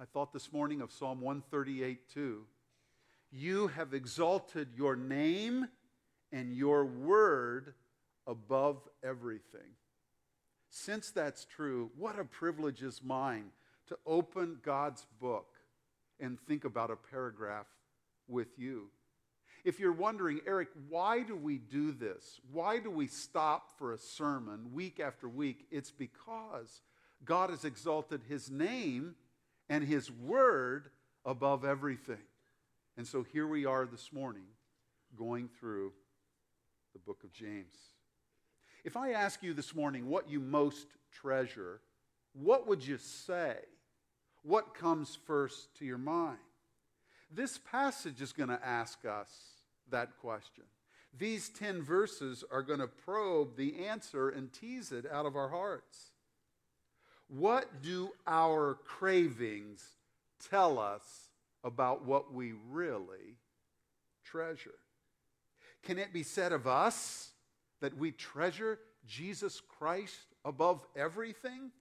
I thought this morning of Psalm 138 too. You have exalted your name and your word above everything. Since that's true, what a privilege is mine to open God's book and think about a paragraph with you. If you're wondering, Eric, why do we do this? Why do we stop for a sermon week after week? It's because God has exalted his name and his word above everything. And so here we are this morning going through the book of James. If I ask you this morning what you most treasure, what would you say? What comes first to your mind? This passage is going to ask us that question. These 10 verses are going to probe the answer and tease it out of our hearts. What do our cravings tell us about what we really treasure? Can it be said of us that we treasure Jesus Christ above everything?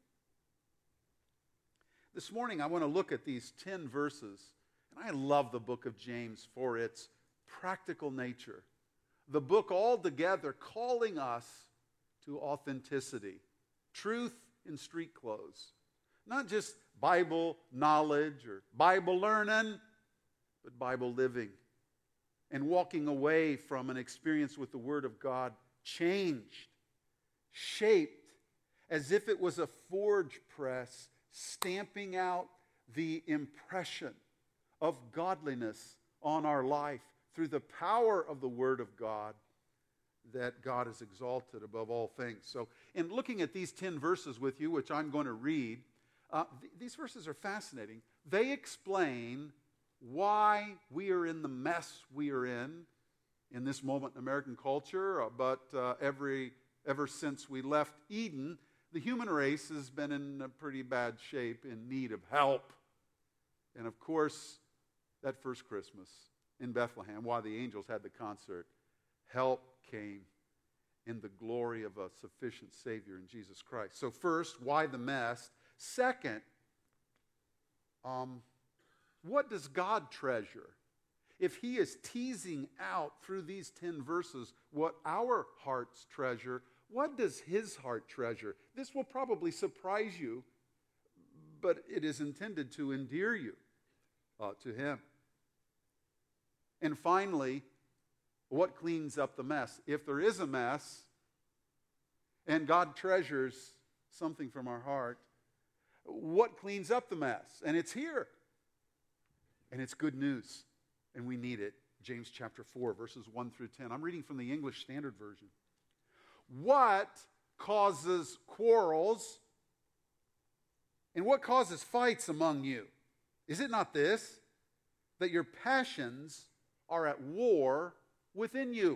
This morning I want to look at these 10 verses, and I love the book of James for its practical nature. The book altogether calling us to authenticity, truth in street clothes. Not just Bible knowledge or Bible learning, but Bible living. And walking away from an experience with the Word of God changed, shaped, as if it was a forge press stamping out the impression of godliness on our life through the power of the Word of God that God is exalted above all things. So in looking at these 10 verses with you, which I'm going to read, these verses are fascinating. They explain why we are in the mess we are in this moment in American culture, but ever since we left Eden, the human race has been in a pretty bad shape, in need of help. And of course, that first Christmas in Bethlehem, while the angels had the concert, help came in the glory of a sufficient Savior in Jesus Christ. So first, why the mess? Second, what does God treasure? If he is teasing out through these 10 verses what our hearts treasure, what does his heart treasure? This will probably surprise you, but it is intended to endear you to him. And finally, what cleans up the mess? If there is a mess, and God treasures something from our heart, what cleans up the mess? And it's here. And it's good news. And we need it. James chapter 4, verses 1 through 10. I'm reading from the English Standard Version. What causes quarrels and what causes fights among you? Is it not this, that your passions are at war within you?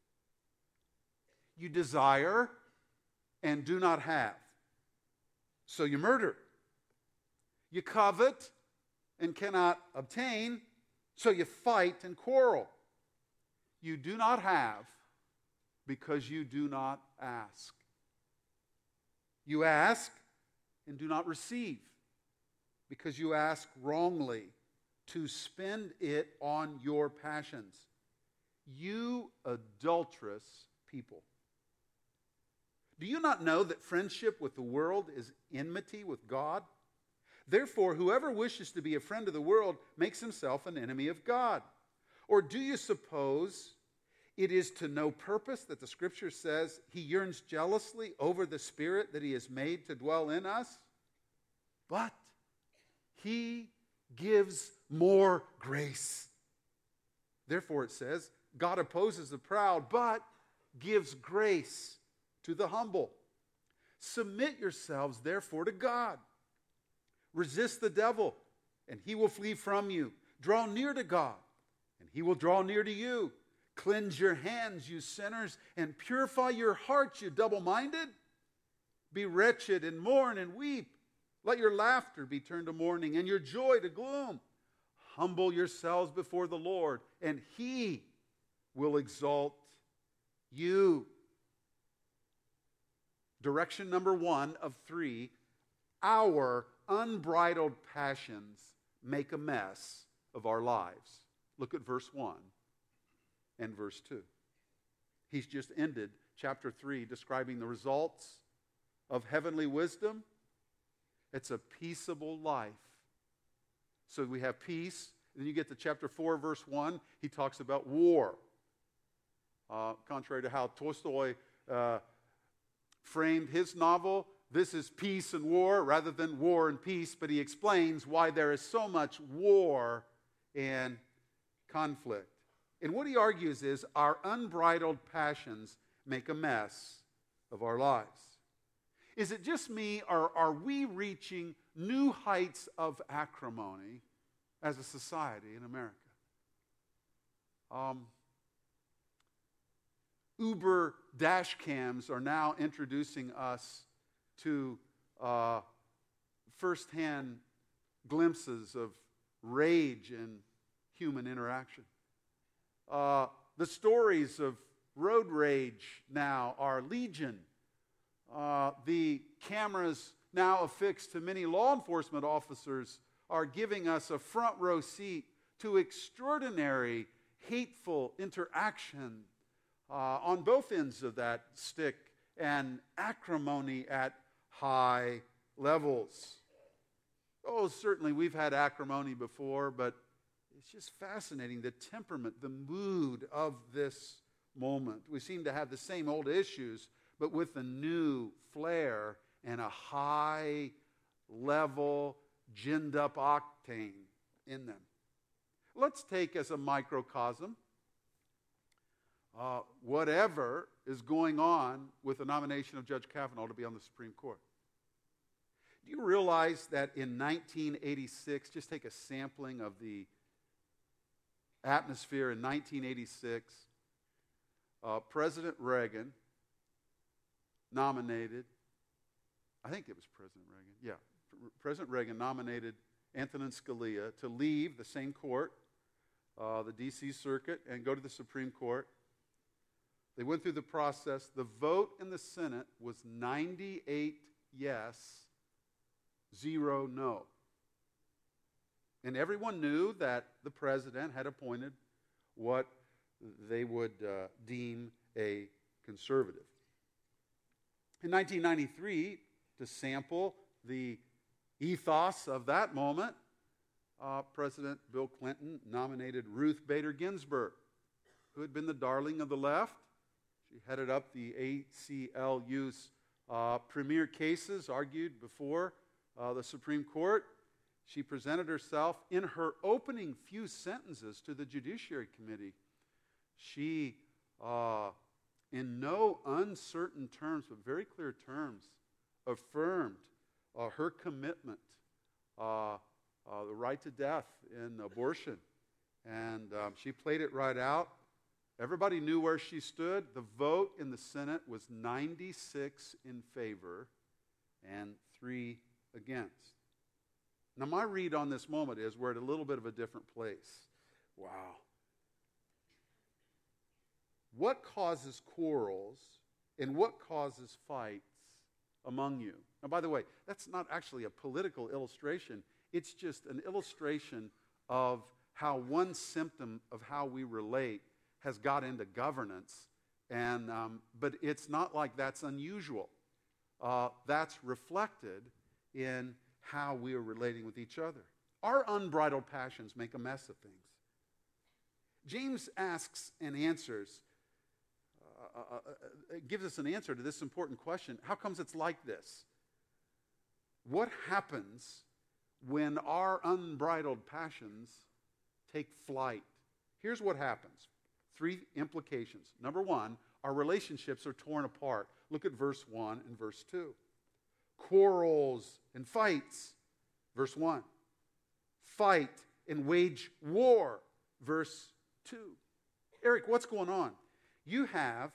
You desire and do not have, so you murder. You covet and cannot obtain, so you fight and quarrel. You do not have because you do not ask. You ask and do not receive because you ask wrongly to spend it on your passions. You adulterous people. Do you not know that friendship with the world is enmity with God? Therefore, whoever wishes to be a friend of the world makes himself an enemy of God. Or do you suppose it is to no purpose that the Scripture says he yearns jealously over the Spirit that he has made to dwell in us? But he gives more grace. Therefore, it says, God opposes the proud, but gives grace to the humble. Submit yourselves, therefore, to God. Resist the devil, and he will flee from you. Draw near to God, and he will draw near to you. Cleanse your hands, you sinners, and purify your hearts, you double-minded. Be wretched and mourn and weep. Let your laughter be turned to mourning, and your joy to gloom. Humble yourselves before the Lord, and he will exalt you. Direction number 1 of 3, our unbridled passions make a mess of our lives. Look at verse 1 and verse 2. He's just ended chapter 3 describing the results of heavenly wisdom. It's a peaceable life. So we have peace. Then you get to chapter 4, verse 1. He talks about war. Contrary to how Tolstoy framed his novel, this is peace and war rather than war and peace. But he explains why there is so much war and conflict. And what he argues is our unbridled passions make a mess of our lives. Is it just me, or are we reaching new heights of acrimony as a society in America? Uber dash cams are now introducing us to firsthand glimpses of rage and human interaction. The stories of road rage now are legion. The cameras now affixed to many law enforcement officers are giving us a front row seat to extraordinary, hateful interaction on both ends of that stick and acrimony at high levels. Oh, certainly we've had acrimony before, but it's just fascinating, the temperament, the mood of this moment. We seem to have the same old issues, but with a new flair and a high level, ginned up octane in them. Let's take as a microcosm whatever is going on with the nomination of Judge Kavanaugh to be on the Supreme Court. Do you realize that in 1986, just take a sampling of the atmosphere in 1986, President Reagan nominated, I think it was President Reagan, yeah, President Reagan nominated Antonin Scalia to leave the same court, the D.C. Circuit, and go to the Supreme Court. They went through the process. The vote in the Senate was 98 yes, 0 no. And everyone knew that the president had appointed what they would deem a conservative. In 1993, to sample the ethos of that moment, President Bill Clinton nominated Ruth Bader Ginsburg, who had been the darling of the left. She headed up the ACLU's premier cases argued before the Supreme Court. She presented herself in her opening few sentences to the Judiciary Committee. She, in no uncertain terms, but very clear terms, affirmed her commitment, the right to death in abortion. And she played it right out. Everybody knew where she stood. The vote in the Senate was 96 in favor and 3 against. Now, my read on this moment is we're at a little bit of a different place. Wow. What causes quarrels and what causes fights among you? Now, by the way, that's not actually a political illustration. It's just an illustration of how one symptom of how we relate has got into governance. And but it's not like that's unusual. That's reflected in how we are relating with each other. Our unbridled passions make a mess of things. James asks and answers, gives us an answer to this important question. How comes it's like this? What happens when our unbridled passions take flight? Here's what happens. 3 implications. Number 1, our relationships are torn apart. Look at verse 1 and verse 2. Quarrels and fights, verse 1. Fight and wage war, verse 2. Eric, what's going on? You have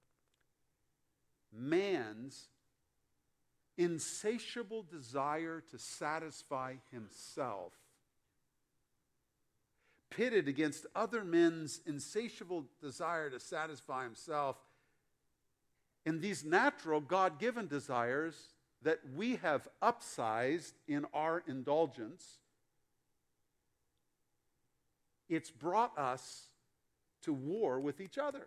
man's insatiable desire to satisfy himself pitted against other men's insatiable desire to satisfy himself. And these natural, God-given desires, that we have upsized in our indulgence, it's brought us to war with each other.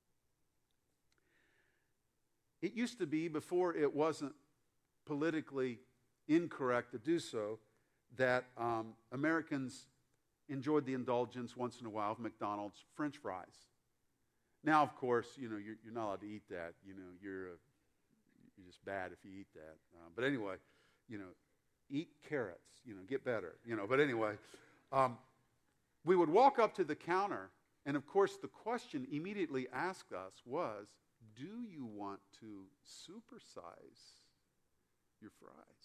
It used to be, before it wasn't politically incorrect to do so, that Americans enjoyed the indulgence once in a while of McDonald's French fries. Now, of course, you're not allowed to eat that. You're just bad if you eat that. But anyway, eat carrots. Get better. But anyway, we would walk up to the counter, and of course, the question immediately asked us was, "Do you want to supersize your fries?"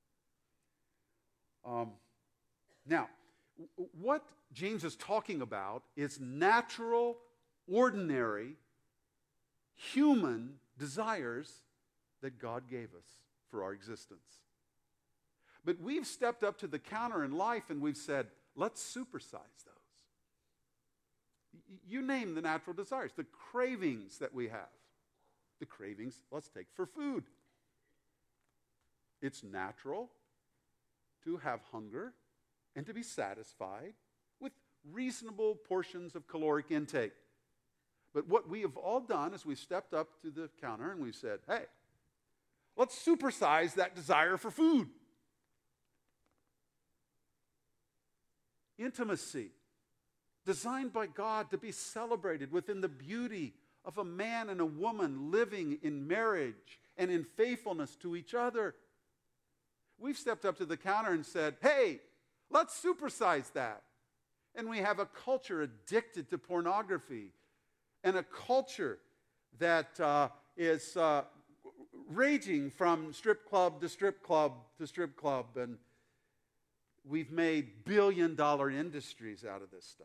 Now, what James is talking about is natural, ordinary, human desires that God gave us for our existence. But we've stepped up to the counter in life and we've said, let's supersize those. You name the natural desires, the cravings that we have. The cravings, let's take for food. It's natural to have hunger and to be satisfied with reasonable portions of caloric intake. But what we have all done is we've stepped up to the counter and we've said, hey, let's supersize that desire for food. Intimacy, designed by God to be celebrated within the beauty of a man and a woman living in marriage and in faithfulness to each other. We've stepped up to the counter and said, hey, let's supersize that. And we have a culture addicted to pornography and a culture that is raging from strip club to strip club to strip club. And we've made billion-dollar industries out of this stuff.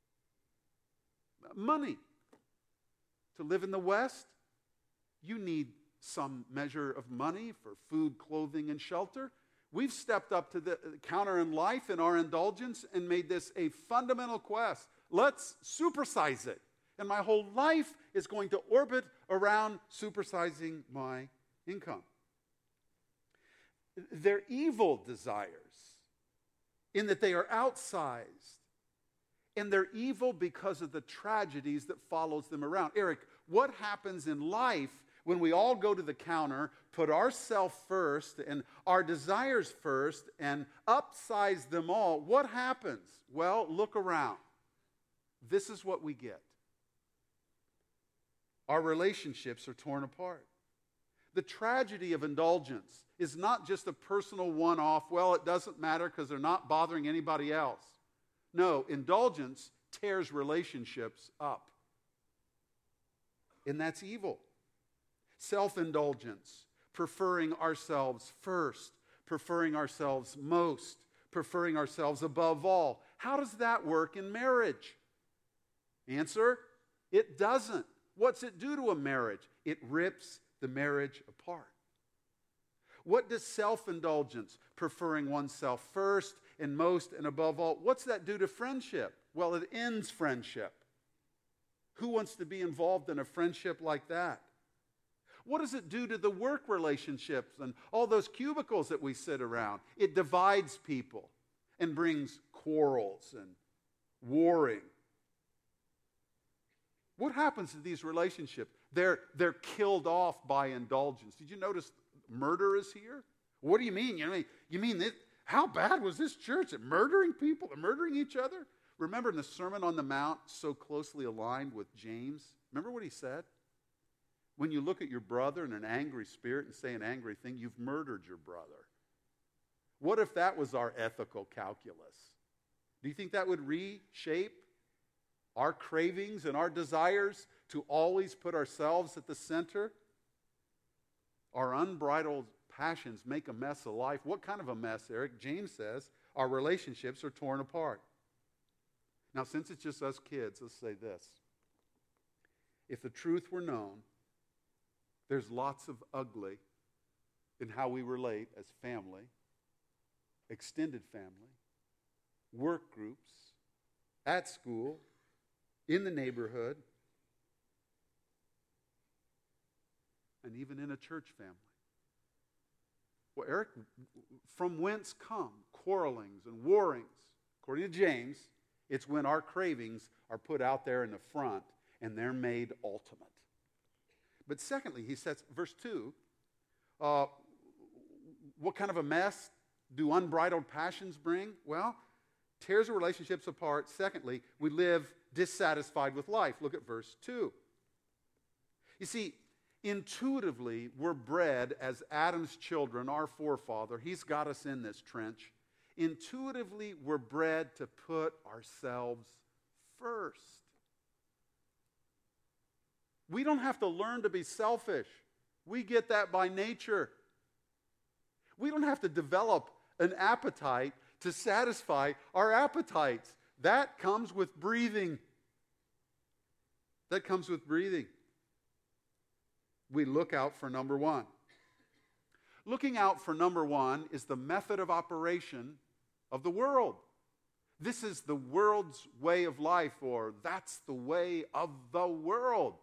Money. To live in the West, you need some measure of money for food, clothing, and shelter. We've stepped up to the counter in life in our indulgence and made this a fundamental quest. Let's supersize it. And my whole life is going to orbit around supersizing my income. They're evil desires in that they are outsized. And they're evil because of the tragedies that follows them around. Eric, what happens in life when we all go to the counter, put ourselves first and our desires first and upsize them all? What happens? Well, look around. This is what we get. Our relationships are torn apart. The tragedy of indulgence is not just a personal one-off, well, it doesn't matter because they're not bothering anybody else. No, indulgence tears relationships up. And that's evil. Self-indulgence, preferring ourselves first, preferring ourselves most, preferring ourselves above all. How does that work in marriage? Answer, it doesn't. What's it do to a marriage? It rips the marriage apart. What does self-indulgence, preferring oneself first and most and above all, what's that do to friendship? Well, it ends friendship. Who wants to be involved in a friendship like that? What does it do to the work relationships and all those cubicles that we sit around? It divides people and brings quarrels and warring. What happens to these relationships? They're killed off by indulgence. Did you notice murder is here? What do you mean? You mean this, how bad was this church at murdering people, at murdering each other? Remember in the Sermon on the Mount, so closely aligned with James? Remember what he said? When you look at your brother in an angry spirit and say an angry thing, you've murdered your brother. What if that was our ethical calculus? Do you think that would reshape our cravings and our desires to always put ourselves at the center? Our unbridled passions make a mess of life. What kind of a mess, Eric? James says our relationships are torn apart. Now, since it's just us kids, let's say this. If the truth were known, there's lots of ugly in how we relate as family, extended family, work groups, at school, in the neighborhood, and even in a church family. Well, Eric, from whence come quarrelings and warrings? According to James, it's when our cravings are put out there in the front and they're made ultimate. But secondly, he says, verse 2, what kind of a mess do unbridled passions bring? Well, tears of relationships apart. Secondly, we live dissatisfied with life. Look at verse 2. You see, intuitively, we're bred as Adam's children, our forefather. He's got us in this trench. Intuitively, we're bred to put ourselves first. We don't have to learn to be selfish. We get that by nature. We don't have to develop an appetite to satisfy our appetites. That comes with breathing. That comes with breathing. We look out for number one. Looking out for number one is the method of operation of the world. This is the world's way of life, or that's the way of the world.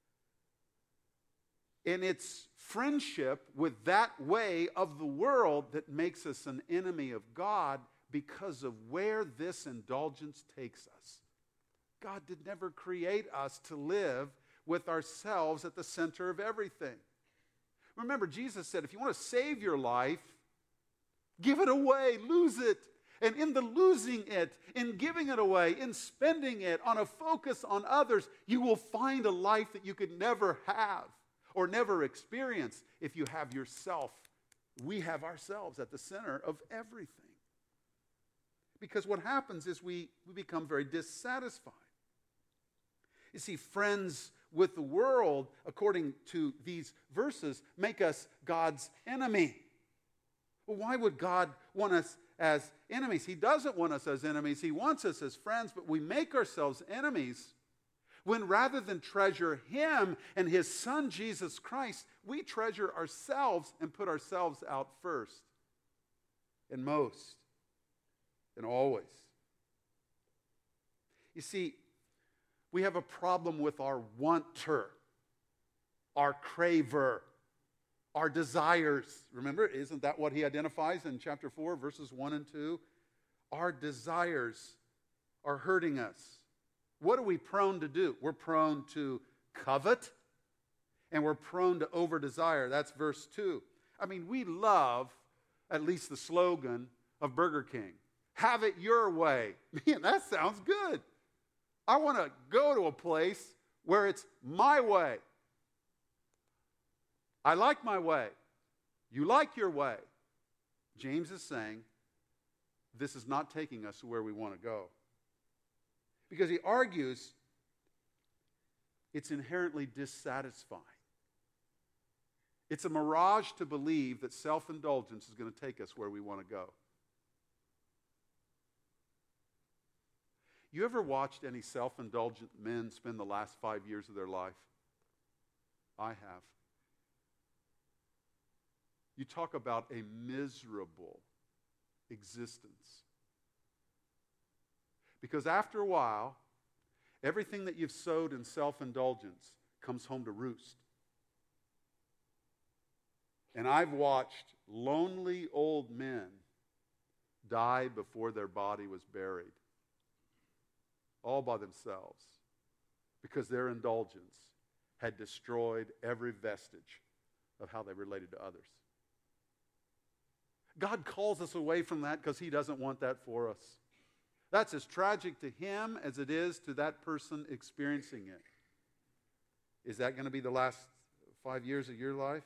And it's friendship with that way of the world that makes us an enemy of God because of where this indulgence takes us. God did never create us to live with ourselves at the center of everything. Remember, Jesus said, if you want to save your life, give it away, lose it. And in the losing it, in giving it away, in spending it on a focus on others, you will find a life that you could never have or never experience if you have yourself. We have ourselves at the center of everything. Because what happens is we become very dissatisfied. You see, friends with the world, according to these verses, make us God's enemy. Well, why would God want us as enemies? He doesn't want us as enemies. He wants us as friends, but we make ourselves enemies when rather than treasure Him and His Son, Jesus Christ, we treasure ourselves and put ourselves out first and most and always. You see, we have a problem with our wanter, our craver, our desires. Remember, isn't that what he identifies in chapter 4, verses 1 and 2? Our desires are hurting us. What are we prone to do? We're prone to covet, and we're prone to over-desire. That's verse 2. I mean, we love at least the slogan of Burger King. Have it your way. Man, that sounds good. I want to go to a place where it's my way. I like my way. You like your way. James is saying this is not taking us to where we want to go. Because he argues it's inherently dissatisfying. It's a mirage to believe that self-indulgence is going to take us where we want to go. You ever watched any self-indulgent men spend the last 5 years of their life? I have. You talk about a miserable existence. Because after a while, everything that you've sowed in self-indulgence comes home to roost. And I've watched lonely old men die before their body was buried. All by themselves. Because their indulgence had destroyed every vestige of how they related to others. God calls us away from that because He doesn't want that for us. That's as tragic to Him as it is to that person experiencing it. Is that going to be the last 5 years of your life?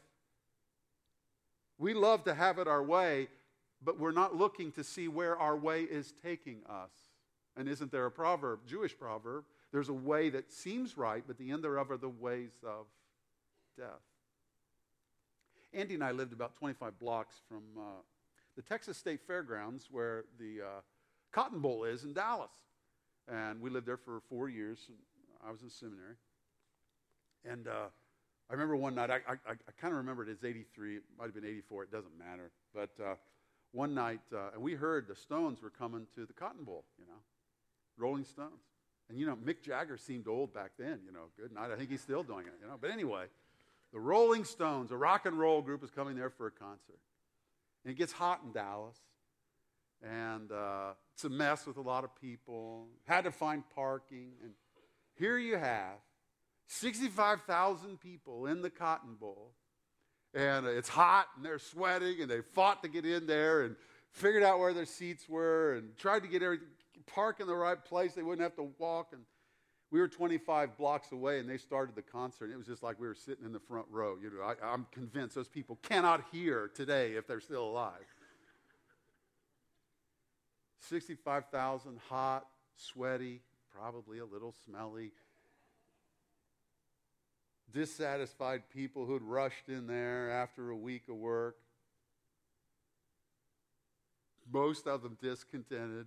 We love to have it our way, but we're not looking to see where our way is taking us. And isn't there a proverb, Jewish proverb? There's a way that seems right, but the end thereof are the ways of death. Andy and I lived about 25 blocks from the Texas State Fairgrounds, where the Cotton Bowl is in Dallas. And we lived there for 4 years. I was in seminary. And I remember one night, I kind of remember it as 83. It might have been 84. It doesn't matter. But one night, and we heard the Stones were coming to the Cotton Bowl, Rolling Stones. And, Mick Jagger seemed old back then, good night. I think he's still doing it, But anyway, the Rolling Stones, a rock and roll group, is coming there for a concert. And it gets hot in Dallas. And it's a mess with a lot of people. Had to find parking. And here you have 65,000 people in the Cotton Bowl. And it's hot, and they're sweating, and they fought to get in there and figured out where their seats were and tried to get everything, park in the right place. They wouldn't have to walk. And we were 25 blocks away, and they started the concert. And it was just like we were sitting in the front row. You know, I'm convinced those people cannot hear today if they're still alive. 65,000, hot, sweaty, probably a little smelly, dissatisfied people who'd rushed in there after a week of work. Most of them discontented.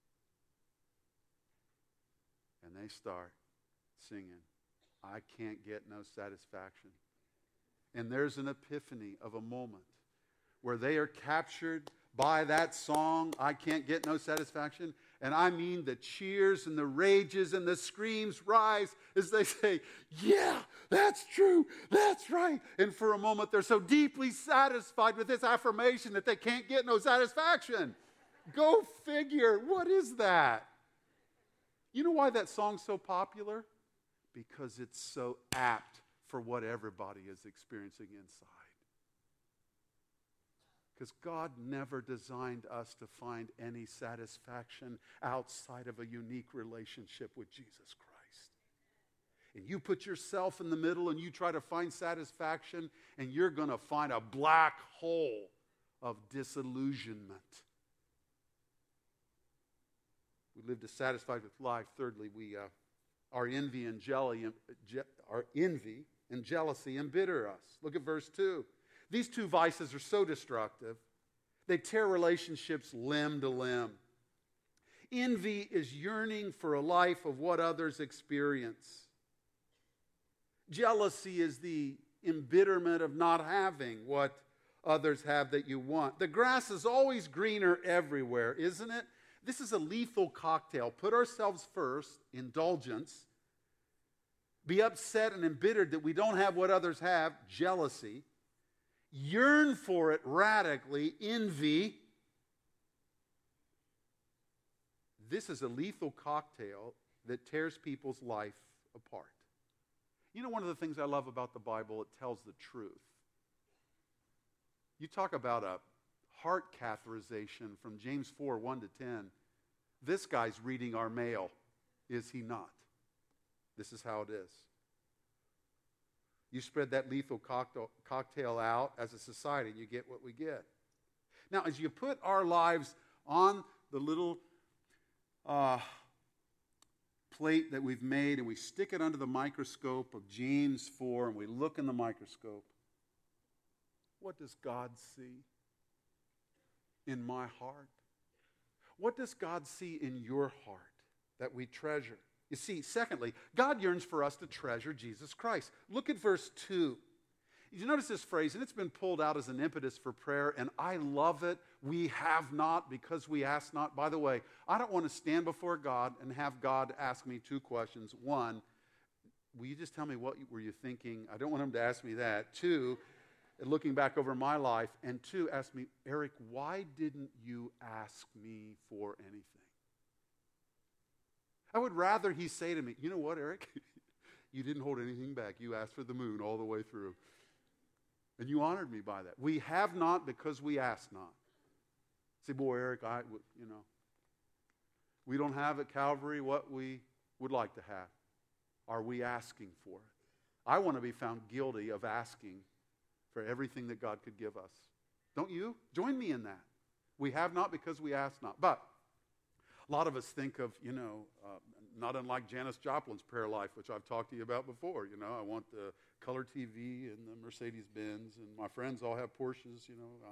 And they start singing, I Can't Get No Satisfaction. And there's an epiphany of a moment where they are captured by that song, I Can't Get No Satisfaction. And I mean the cheers and the rages and the screams rise as they say, yeah, that's true, that's right. And for a moment, they're so deeply satisfied with this affirmation that they can't get no satisfaction. Go figure, what is that? You know why that song's so popular? Because it's so apt for what everybody is experiencing inside. Because God never designed us to find any satisfaction outside of a unique relationship with Jesus Christ. And you put yourself in the middle and you try to find satisfaction, and you're going to find a black hole of disillusionment. We live dissatisfied with life. Thirdly, our envy and jealousy embitter us. Look at verse 2. These two vices are so destructive. They tear relationships limb to limb. Envy is yearning for a life of what others experience. Jealousy is the embitterment of not having what others have that you want. The grass is always greener everywhere, isn't it? This is a lethal cocktail. Put ourselves first, indulgence. Be upset and embittered that we don't have what others have, jealousy. Yearn for it radically, envy. This is a lethal cocktail that tears people's life apart. You know, one of the things I love about the Bible, it tells the truth. You talk about a heart catheterization from James 4, 1 to 10. This guy's reading our mail, is he not? This is how it is. You spread that lethal cocktail out as a society, and you get what we get. Now, as you put our lives on the little plate that we've made, and we stick it under the microscope of James 4, and we look in the microscope, what does God see in my heart? What does God see in your heart that we treasure? You see, secondly, God yearns for us to treasure Jesus Christ. Look at verse 2. You notice this phrase, and it's been pulled out as an impetus for prayer, and I love it. We have not because we ask not. By the way, I don't want to stand before God and have God ask me two questions. One, will you just tell me what were you thinking? I don't want him to ask me that. Two, looking back over my life. And two, ask me, Eric, why didn't you ask me for anything? I would rather he say to me, you know what, Eric? You didn't hold anything back. You asked for the moon all the way through. And you honored me by that. We have not because we ask not. Say, boy, Eric, we don't have at Calvary what we would like to have. Are we asking for it? I want to be found guilty of asking for everything that God could give us. Don't you? Join me in that. We have not because we ask not. But a lot of us think of, not unlike Janis Joplin's prayer life, which I've talked to you about before. I want the color TV and the Mercedes-Benz, and my friends all have Porsches,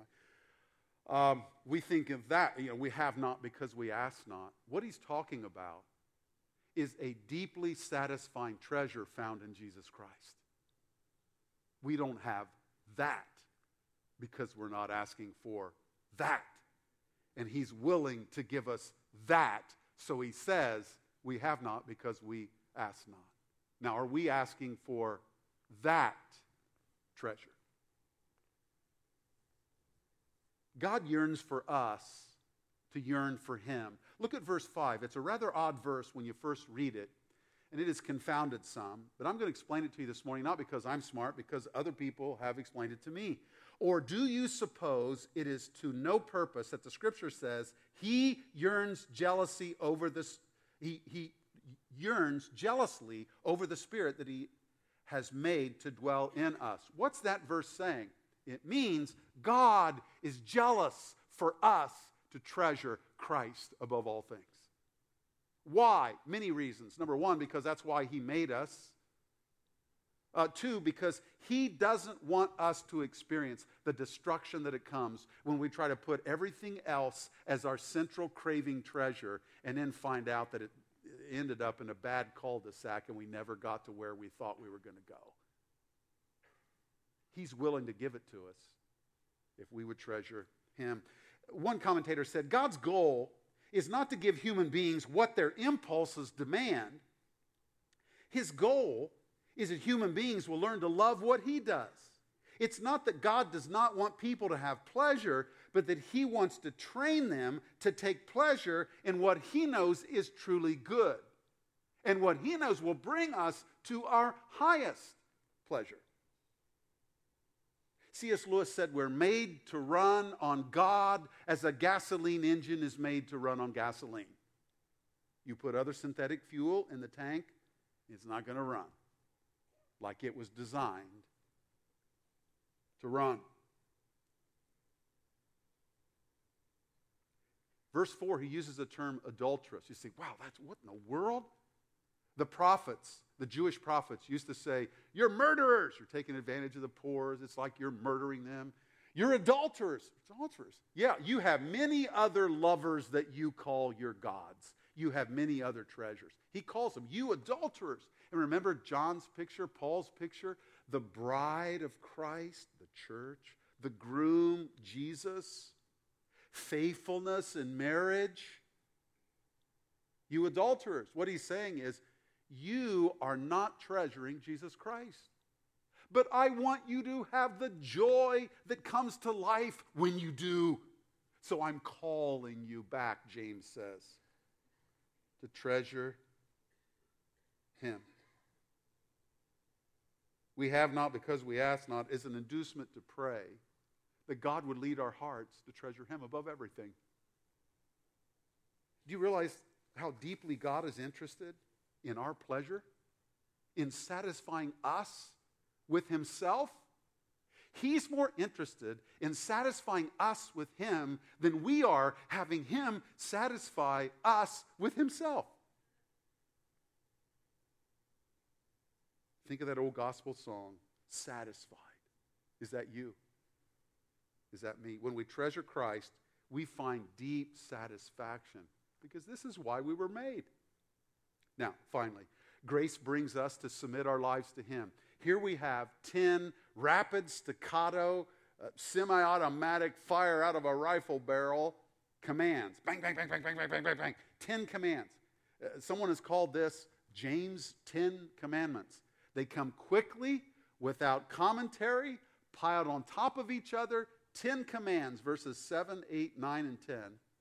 we think of that, we have not because we ask not. What he's talking about is a deeply satisfying treasure found in Jesus Christ. We don't have that because we're not asking for that. And he's willing to give us that. So he says, we have not because we ask not. Now, are we asking for that treasure? God yearns for us to yearn for him. Look at verse 5. It's a rather odd verse when you first read it, and it has confounded some. But I'm going to explain it to you this morning, not because I'm smart, because other people have explained it to me. Or do you suppose it is to no purpose that the Scripture says he yearns jealousy over this, he yearns jealously over the Spirit that he has made to dwell in us? What's that verse saying? It means God is jealous for us to treasure Christ above all things. Why? Many reasons. Number one, because that's why he made us. Two, because he doesn't want us to experience the destruction that it comes when we try to put everything else as our central craving treasure and then find out that it ended up in a bad cul-de-sac and we never got to where we thought we were going to go. He's willing to give it to us if we would treasure him. One commentator said, God's goal is not to give human beings what their impulses demand. His goal is that human beings will learn to love what he does. It's not that God does not want people to have pleasure, but that he wants to train them to take pleasure in what he knows is truly good and what he knows will bring us to our highest pleasure. C.S. Lewis said we're made to run on God as a gasoline engine is made to run on gasoline. You put other synthetic fuel in the tank, it's not going to run like it was designed to run. Verse 4, he uses the term adulteress. You say, wow, that's what in the world? The prophets, the Jewish prophets used to say, you're murderers. You're taking advantage of the poor. It's like you're murdering them. You're adulterers. Adulterers. Yeah, you have many other lovers that you call your gods. You have many other treasures. He calls them, you adulterers. And remember John's picture, Paul's picture, the bride of Christ, the church, the groom, Jesus, faithfulness in marriage. You adulterers. What he's saying is, you are not treasuring Jesus Christ. But I want you to have the joy that comes to life when you do. So I'm calling you back, James says, to treasure him. We have not because we ask not is an inducement to pray that God would lead our hearts to treasure him above everything. Do you realize how deeply God is interested in our pleasure? In satisfying us with himself? He's more interested in satisfying us with him than we are having him satisfy us with himself. Think of that old gospel song, Satisfied. Is that you? Is that me? When we treasure Christ, we find deep satisfaction because this is why we were made. Now, finally, grace brings us to submit our lives to him. Here we have 10 rapid staccato, semi-automatic fire out of a rifle barrel commands. Bang, bang, bang, bang, bang, bang, bang, bang, bang. 10 commands. Someone has called this James' 10 Commandments. They come quickly, without commentary, piled on top of each other. 10 commands, verses 7, 8, 9, and 10.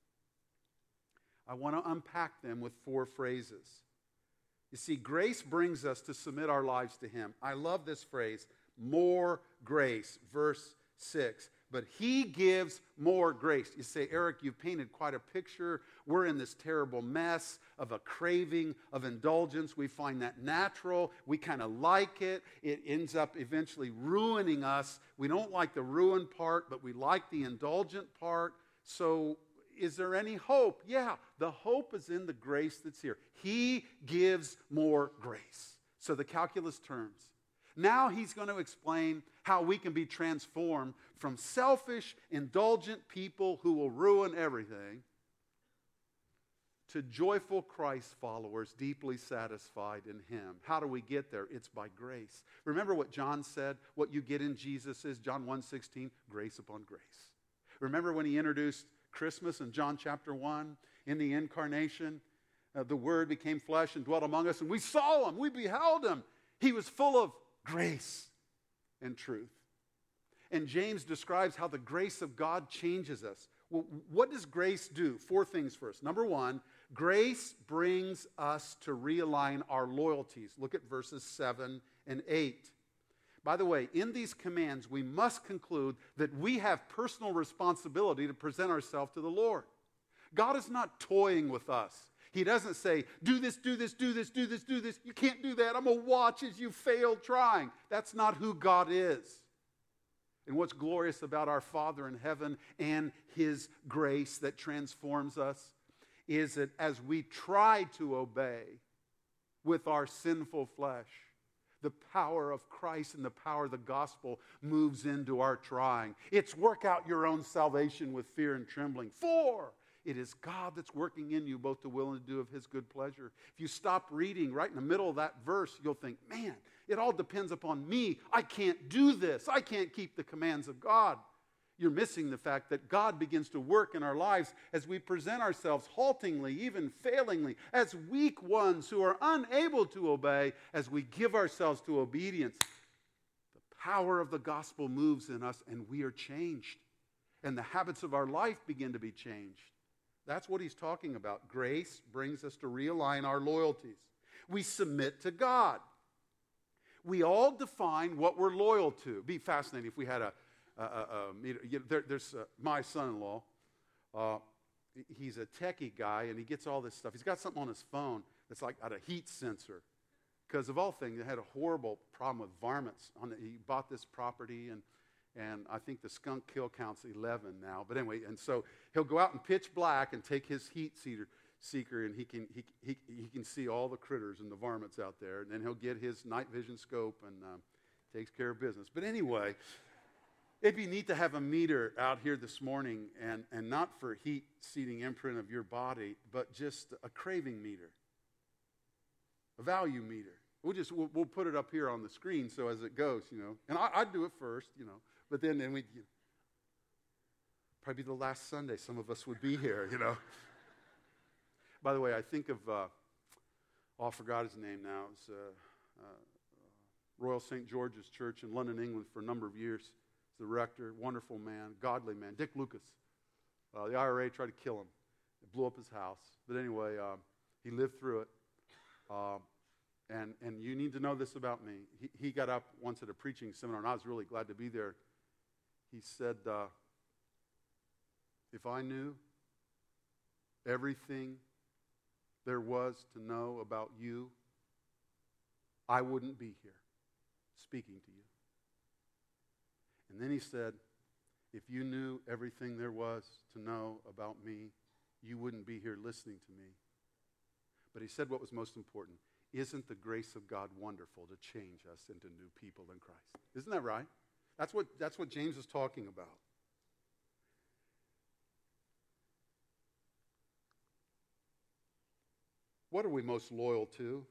I want to unpack them with 4 phrases. You see, grace brings us to submit our lives to him. I love this phrase, more grace, verse 6. But he gives more grace. You say, Eric, you've painted quite a picture. We're in this terrible mess of a craving of indulgence. We find that natural. We kind of like it. It ends up eventually ruining us. We don't like the ruin part, but we like the indulgent part. So is there any hope? Yeah, the hope is in the grace that's here. He gives more grace. So the calculus turns. Now he's going to explain how we can be transformed from selfish, indulgent people who will ruin everything to joyful Christ followers, deeply satisfied in him. How do we get there? It's by grace. Remember what John said? What you get in Jesus is, John 1:16, grace upon grace. Remember when he introduced Christmas in John chapter 1, in the incarnation, the Word became flesh and dwelt among us, and we saw him, we beheld him. He was full of grace and truth. And James describes how the grace of God changes us. Well, what does grace do? 4 things first. Number 1, grace brings us to realign our loyalties. Look at verses 7 and 8. By the way, in these commands, we must conclude that we have personal responsibility to present ourselves to the Lord. God is not toying with us. He doesn't say, do this, do this, do this, do this, do this. You can't do that. I'm going to watch as you fail trying. That's not who God is. And what's glorious about our Father in heaven and His grace that transforms us is that as we try to obey with our sinful flesh, the power of Christ and the power of the gospel moves into our trying. It's work out your own salvation with fear and trembling. 4, it is God that's working in you both to will and to do of His good pleasure. If you stop reading right in the middle of that verse, you'll think, man, it all depends upon me. I can't do this. I can't keep the commands of God. You're missing the fact that God begins to work in our lives as we present ourselves haltingly, even failingly, as weak ones who are unable to obey, as we give ourselves to obedience. The power of the gospel moves in us and we are changed. And the habits of our life begin to be changed. That's what he's talking about. Grace brings us to realign our loyalties. We submit to God. We all define what we're loyal to. It'd be fascinating if we had there's my son-in-law. He's a techie guy, and he gets all this stuff. He's got something on his phone that's like got a heat sensor. Because of all things, they had a horrible problem with varmints. He bought this property, and I think the skunk kill count's 11 now. But anyway, and so he'll go out in pitch black and take his heat seeker, and he can see all the critters and the varmints out there. And then he'll get his night vision scope and takes care of business. But anyway, it'd be neat to have a meter out here this morning, and not for heat-seeking imprint of your body, but just a craving meter, a value meter. We'll put it up here on the screen so as it goes, And I'd do it first, But then we'd probably be the last Sunday some of us would be here, By the way, I think of, I forgot his name now. It was Royal St. George's Church in London, England for a number of years. He's the rector, wonderful man, godly man. Dick Lucas. The IRA tried to kill him. It blew up his house. But anyway, he lived through it. And you need to know this about me. He got up once at a preaching seminar, and I was really glad to be there. He said, if I knew everything there was to know about you, I wouldn't be here speaking to you. And then he said, if you knew everything there was to know about me, you wouldn't be here listening to me. But he said what was most important. Isn't the grace of God wonderful to change us into new people in Christ? Isn't that right? That's what James is talking about. What are we most loyal to?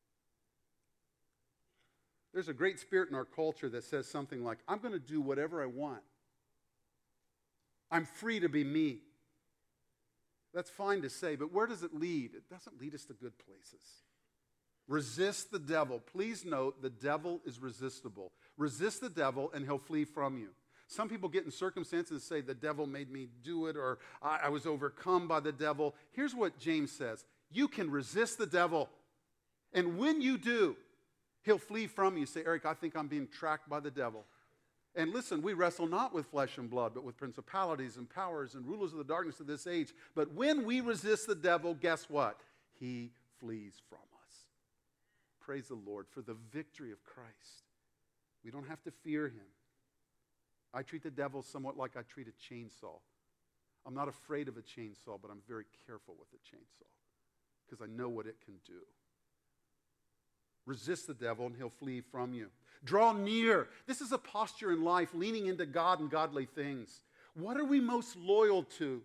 There's a great spirit in our culture that says something like, I'm going to do whatever I want. I'm free to be me. That's fine to say, but where does it lead? It doesn't lead us to good places. Resist the devil. Please note, the devil is resistible. Resist the devil and he'll flee from you. Some people get in circumstances and say, the devil made me do it, or I was overcome by the devil. Here's what James says. You can resist the devil. And when you do, he'll flee from you. Say, Eric, I think I'm being tracked by the devil. And listen, we wrestle not with flesh and blood, but with principalities and powers and rulers of the darkness of this age. But when we resist the devil, guess what? He flees from us. Praise the Lord for the victory of Christ. We don't have to fear him. I treat the devil somewhat like I treat a chainsaw. I'm not afraid of a chainsaw, but I'm very careful with a chainsaw because I know what it can do. Resist the devil and he'll flee from you. Draw near. This is a posture in life, leaning into God and godly things. What are we most loyal to?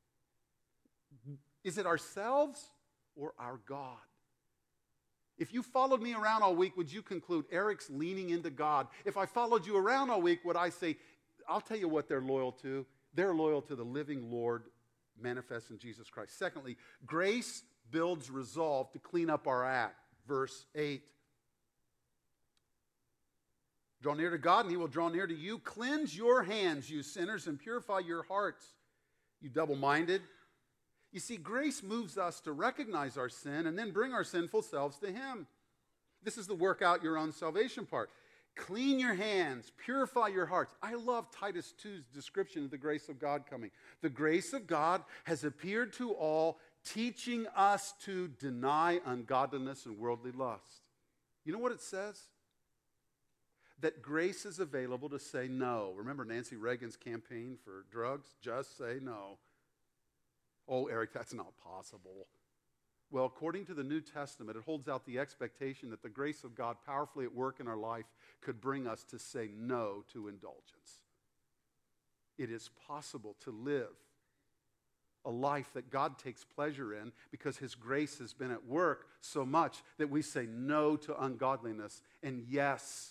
Is it ourselves or our God? If you followed me around all week, would you conclude Eric's leaning into God? If I followed you around all week, would I say, I'll tell you what they're loyal to. They're loyal to the living Lord manifest in Jesus Christ. Secondly, grace builds resolve to clean up our act. Verse 8. Draw near to God, and he will draw near to you. Cleanse your hands, you sinners, and purify your hearts, you double-minded. You see, grace moves us to recognize our sin and then bring our sinful selves to him. This is the work out your own salvation part. Clean your hands, purify your hearts. I love Titus 2's description of the grace of God coming. The grace of God has appeared to all, teaching us to deny ungodliness and worldly lust. You know what it says? That grace is available to say no. Remember Nancy Reagan's campaign for drugs? Just say no. Oh, Eric, that's not possible. Well, according to the New Testament, it holds out the expectation that the grace of God powerfully at work in our life could bring us to say no to indulgence. It is possible to live a life that God takes pleasure in because his grace has been at work so much that we say no to ungodliness and yes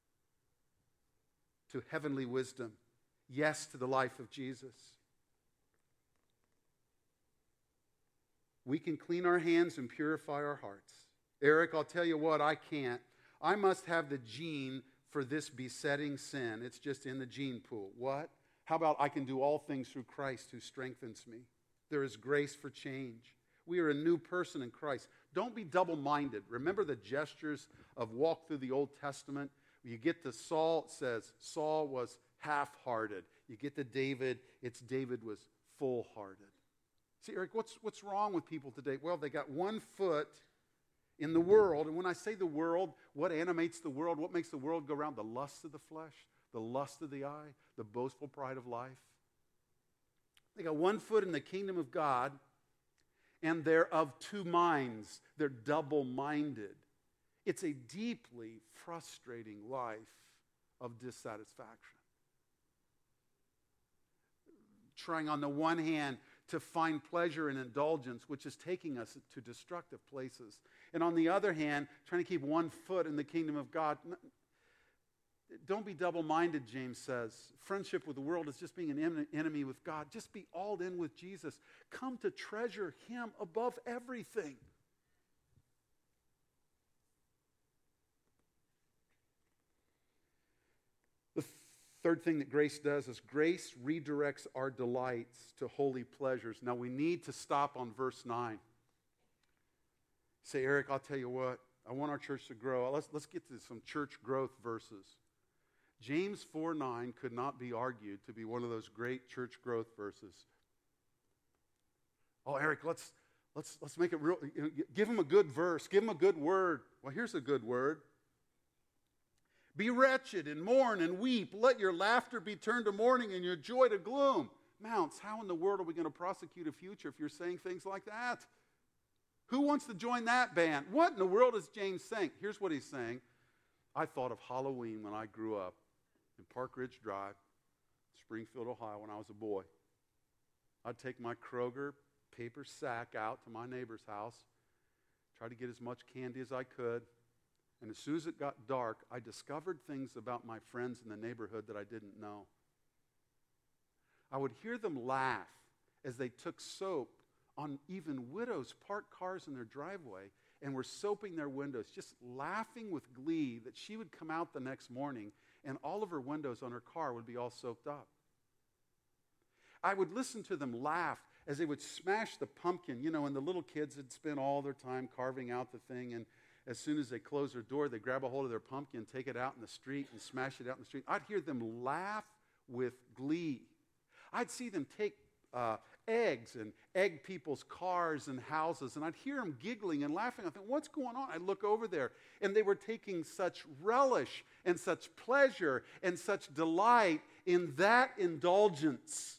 to heavenly wisdom, yes to the life of Jesus. We can clean our hands and purify our hearts. Eric, I'll tell you what, I can't. I must have the gene for this besetting sin. It's just in the gene pool. What? How about I can do all things through Christ who strengthens me? There is grace for change. We are a new person in Christ. Don't be double-minded. Remember the gestures of walk through the Old Testament? You get to Saul, it says Saul was half-hearted. You get to David, it's David was full-hearted. See, Eric, what's wrong with people today? Well, they got one foot in the world. And when I say the world, what animates the world? What makes the world go around? The lust of the flesh, the lust of the eye, the boastful pride of life. They got one foot in the kingdom of God, and they're of two minds. They're double-minded. It's a deeply frustrating life of dissatisfaction. Trying on the one hand to find pleasure and indulgence, which is taking us to destructive places. And on the other hand, trying to keep one foot in the kingdom of God. Don't be double-minded, James says. Friendship with the world is just being an enemy with God. Just be all in with Jesus. Come to treasure him above everything. The third thing that grace does is grace redirects our delights to holy pleasures. Now we need to stop on verse 9. Say, Eric, I'll tell you what. I want our church to grow. Let's get to some church growth verses. James 4:9 could not be argued to be one of those great church growth verses. Oh, Eric, let's make it real. Give him a good verse. Give him a good word. Well, here's a good word. Be wretched and mourn and weep. Let your laughter be turned to mourning and your joy to gloom. Mounts, how in the world are we going to prosecute a future if you're saying things like that? Who wants to join that band? What in the world is James saying? Here's what he's saying. I thought of Halloween when I grew up in Park Ridge Drive, Springfield, Ohio, when I was a boy. I'd take my Kroger paper sack out to my neighbor's house, try to get as much candy as I could, and as soon as it got dark, I discovered things about my friends in the neighborhood that I didn't know. I would hear them laugh as they took soap on even widows parked cars in their driveway and were soaping their windows, just laughing with glee that she would come out the next morning and all of her windows on her car would be all soaked up. I would listen to them laugh as they would smash the pumpkin, and the little kids had spent all their time carving out the thing, and as soon as they close their door, they grab a hold of their pumpkin, take it out in the street, and smash it out in the street. I'd hear them laugh with glee. I'd see them take eggs and egg people's cars and houses, and I'd hear them giggling and laughing. I think, what's going on? I'd look over there, and they were taking such relish and such pleasure and such delight in that indulgence.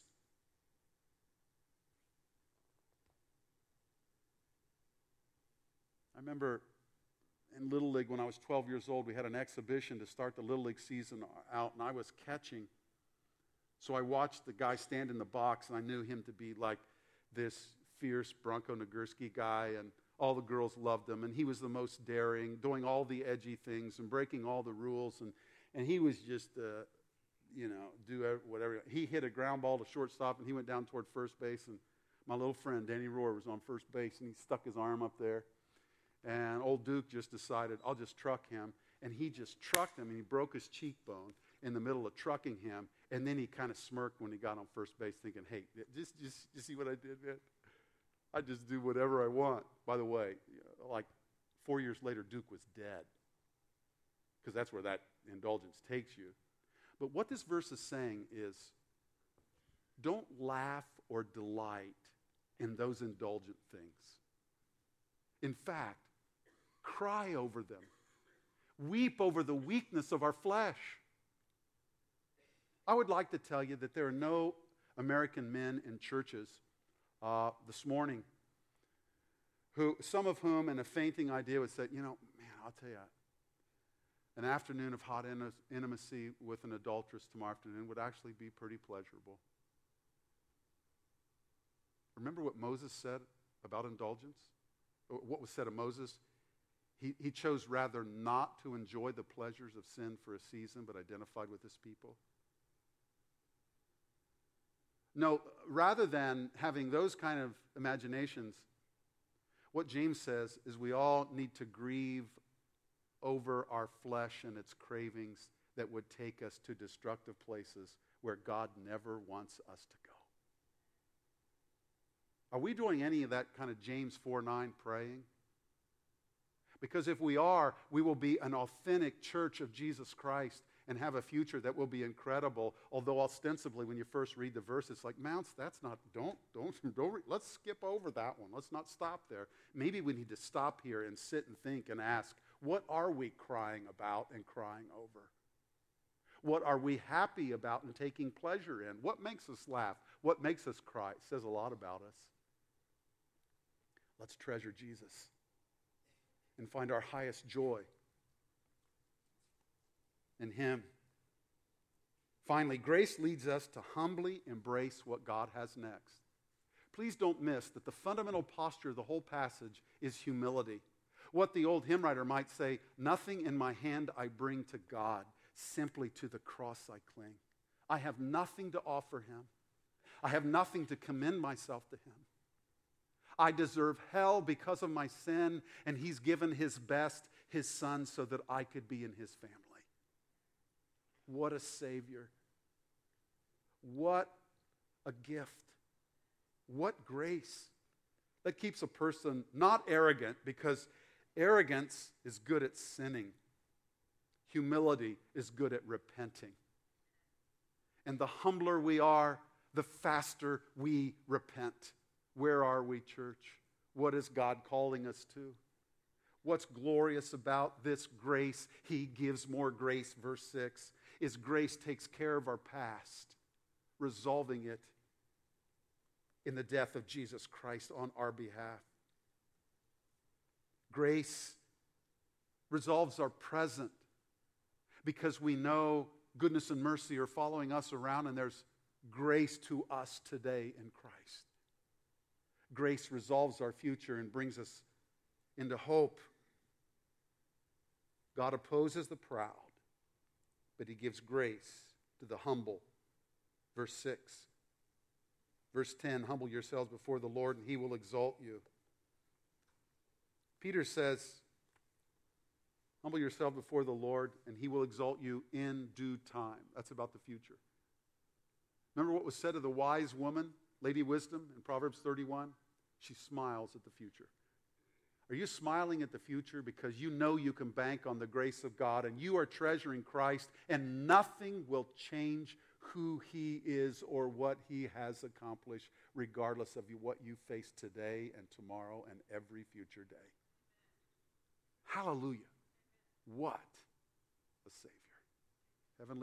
I remember in Little League when I was 12 years old, we had an exhibition to start the Little League season out, and I was catching. So I watched the guy stand in the box, and I knew him to be like this fierce Bronco Nagurski guy, and all the girls loved him, and he was the most daring, doing all the edgy things and breaking all the rules, and he was just, do whatever. He hit a ground ball to shortstop, and he went down toward first base, and my little friend, Danny Rohr, was on first base, and he stuck his arm up there, and old Duke just decided, I'll just truck him, and he just trucked him, and he broke his cheekbone in the middle of trucking him, and then he kind of smirked when he got on first base thinking, hey, just you see what I did, man? I just do whatever I want. By the way, like 4 years later, Duke was dead, because that's where that indulgence takes you. But what this verse is saying is, don't laugh or delight in those indulgent things. In fact, cry over them. Weep over the weakness of our flesh. I would like to tell you that there are no American men in churches this morning some of whom in a fainting idea would say, man, I'll tell you, an afternoon of hot intimacy with an adulteress tomorrow afternoon would actually be pretty pleasurable. Remember what Moses said about indulgence? What was said of Moses? He chose rather not to enjoy the pleasures of sin for a season, but identified with his people. No, rather than having those kind of imaginations, what James says is we all need to grieve over our flesh and its cravings that would take us to destructive places where God never wants us to go. Are we doing any of that kind of James 4:9 praying? Because if we are, we will be an authentic church of Jesus Christ and have a future that will be incredible. Although ostensibly, when you first read the verse, it's like, Mounts, that's not, don't let's skip over that one. Let's not stop there. Maybe we need to stop here and sit and think and ask, what are we crying about and crying over? What are we happy about and taking pleasure in? What makes us laugh? What makes us cry? It says a lot about us. Let's treasure Jesus and find our highest joy in Him. Finally, grace leads us to humbly embrace what God has next. Please don't miss that the fundamental posture of the whole passage is humility. What the old hymn writer might say, nothing in my hand I bring to God, simply to the cross I cling. I have nothing to offer Him. I have nothing to commend myself to Him. I deserve hell because of my sin, and He's given His best, His Son, so that I could be in His family. What a Savior. What a gift. What grace. That keeps a person not arrogant, because arrogance is good at sinning. Humility is good at repenting. And the humbler we are, the faster we repent. Where are we, church? What is God calling us to? What's glorious about this grace? He gives more grace, verse 6, is grace takes care of our past, resolving it in the death of Jesus Christ on our behalf. Grace resolves our present because we know goodness and mercy are following us around, and there's grace to us today in Christ. Grace resolves our future and brings us into hope. God opposes the proud, but He gives grace to the humble. Verse 6. Verse 10, humble yourselves before the Lord, and He will exalt you. Peter says, humble yourself before the Lord, and He will exalt you in due time. That's about the future. Remember what was said of the wise woman, Lady Wisdom, in Proverbs 31? She smiles at the future. Are you smiling at the future because you know you can bank on the grace of God and you are treasuring Christ and nothing will change who He is or what He has accomplished, regardless of what you face today and tomorrow and every future day? Hallelujah. What a Savior. Heavenly